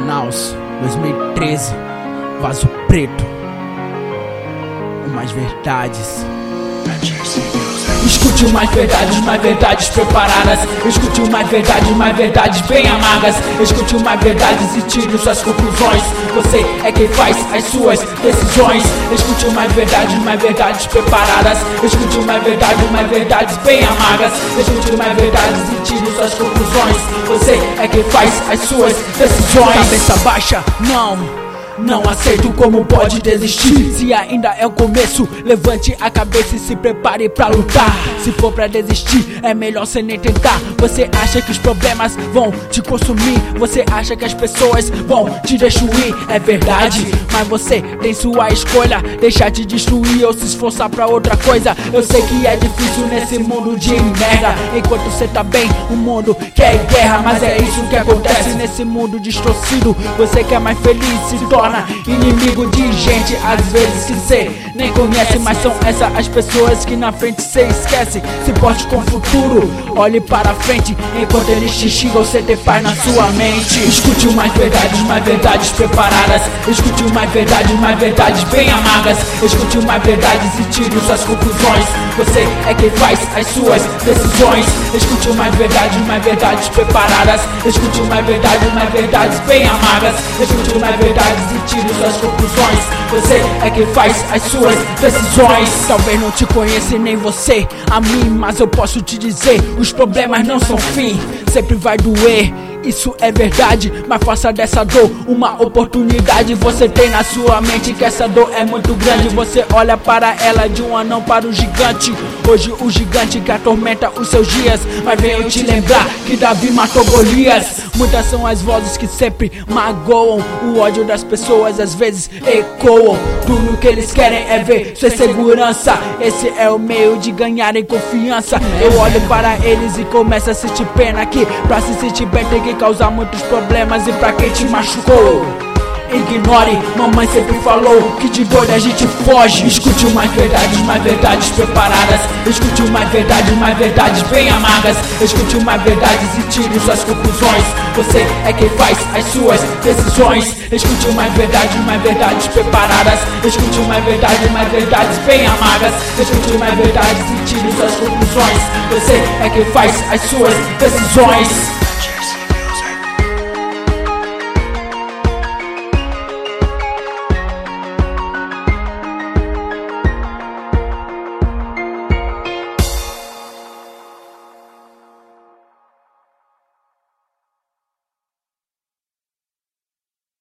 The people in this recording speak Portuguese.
Manaus, 2013, Vaso Preto, umas verdades. Escute mais verdades preparadas. Escute mais verdades bem amargas. Escute mais verdades e tire suas conclusões. Você é quem faz as suas decisões. Escute mais verdades preparadas. Escute mais verdades bem amargas. Escute mais verdades e tire suas conclusões. Você é quem faz as suas decisões. Cabeça baixa, não aceito, como pode desistir? Se ainda é o começo, levante a cabeça e se prepare pra lutar. Se for pra desistir, é melhor cê nem tentar. Você acha que os problemas vão te consumir? Você acha que as pessoas vão te destruir? É verdade, mas você tem sua escolha. Deixar de destruir ou se esforçar pra outra coisa. Eu sei que é difícil nesse mundo de merda. Enquanto cê tá bem, o mundo quer guerra. Mas é isso que acontece nesse mundo distorcido. Você quer mais feliz, se torna inimigo de gente, às vezes que cê nem conhece. Mas são essas as pessoas que na frente cê esquece. Se porte com o futuro, olhe para frente. Enquanto eles te xingam, cê tem paz na sua mente. Escute mais verdades preparadas. Escute mais verdades bem amargas. Escute mais verdades e tire suas conclusões. Você é quem faz as suas decisões. Escute mais verdades preparadas. Escute mais verdades bem amargas. Escute mais verdades e tire suas conclusões. Você é quem faz as suas decisões. Talvez não te conheça nem você a mim, mas eu posso te dizer, os problemas não são fim. Sempre vai doer, isso é verdade, mas faça dessa dor uma oportunidade. Você tem na sua mente que essa dor é muito grande. Você olha para ela de um anão para um gigante. Hoje o gigante que atormenta os seus dias. Mas venho te lembrar que Davi matou Golias. Muitas são as vozes que sempre magoam. O ódio das pessoas às vezes ecoam. Tudo que eles querem é ver sua segurança. Esse é o meio de ganharem confiança. Eu olho para eles e começo a sentir pena que pra se sentir bem tem que causar muitos problemas. E pra quem te machucou, ignore, mamãe sempre falou que de doido a gente foge. Escute mais verdades preparadas. Escute mais verdades bem amargas. Escute mais verdades e tire suas conclusões. Você é quem faz as suas decisões. Escute mais verdades preparadas. Escute mais verdades bem amargas. Escute mais verdades e tire suas conclusões. Você é quem faz as suas decisões.